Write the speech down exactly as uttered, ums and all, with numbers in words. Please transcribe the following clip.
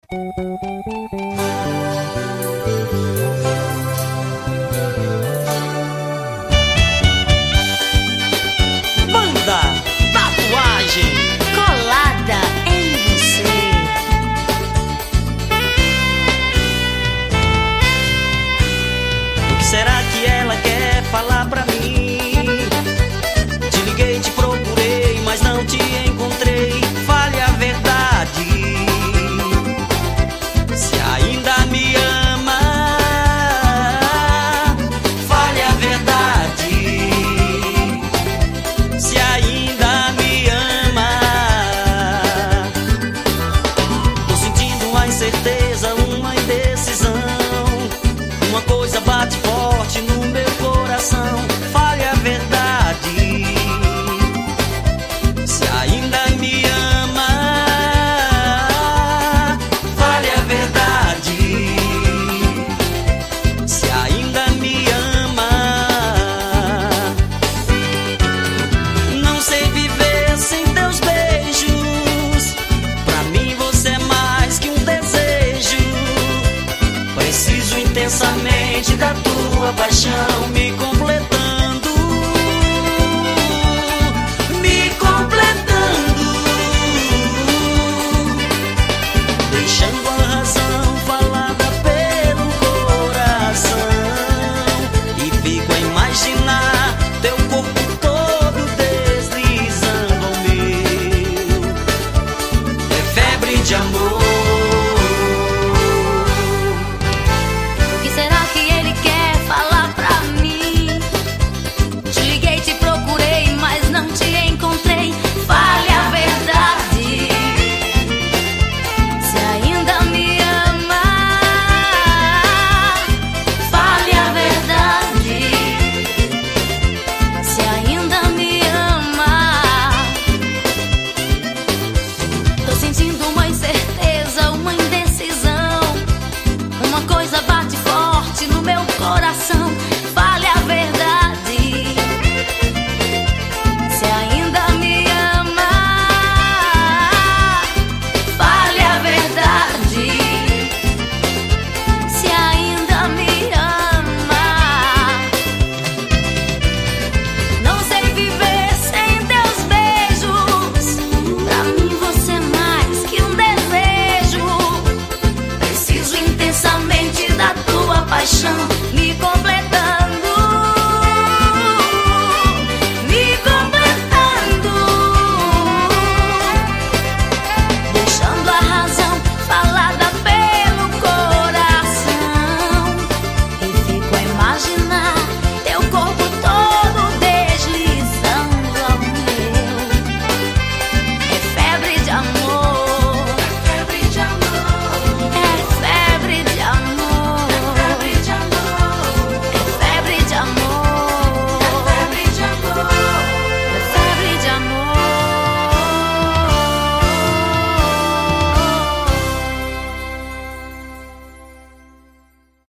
Banda Tatuagem colada em você. O que será que ela quer falar pra mim? Te liguei, te procurei, mas não te encontrei. Fale a verdade, se ainda me ama. Fale a verdade, se ainda me ama. Tô sentindo uma incerteza, uma indecisão. Uma coisa bate forte no meu coração. Fale a verdade, se ainda me ama. Fale a verdade, se ainda me ama. Não sei viver sem teus beijos. Pra mim você é mais que um desejo. Preciso intensamente da tua paixão me completando, me completando, deixando a razão falada pelo coração. E fico a imaginar teu corpo todo deslizando ao meu. É febre de amor. O que será que ele quer falar pra mim? Te liguei, te procurei, mas não te encontrei. Fale a verdade, se ainda me ama. Fale a verdade, se ainda me ama. Tô sentindo uma incerteza, uma indecisão. Uma coisa bate forte no meu coração. Fale a verdade, se ainda me ama. Fale a verdade, se ainda me ama. Não sei viver sem teus beijos. Pra mim você é mais que um desejo. Preciso intensamente da tua paixão